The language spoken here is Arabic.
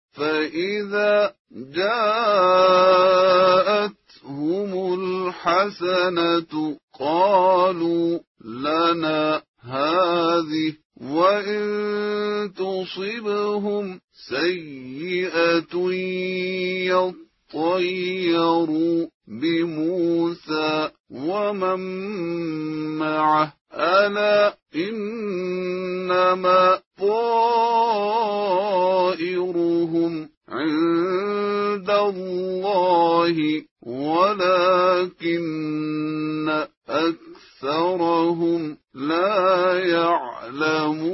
فإذا جاءتهم الحسنة قالوا لنا هذه، وإن تصبهم سيئة يطيروا بموسى ومن معه، ألا إنما طائرهم عند الله ولكن أكثرهم لا يعلمون.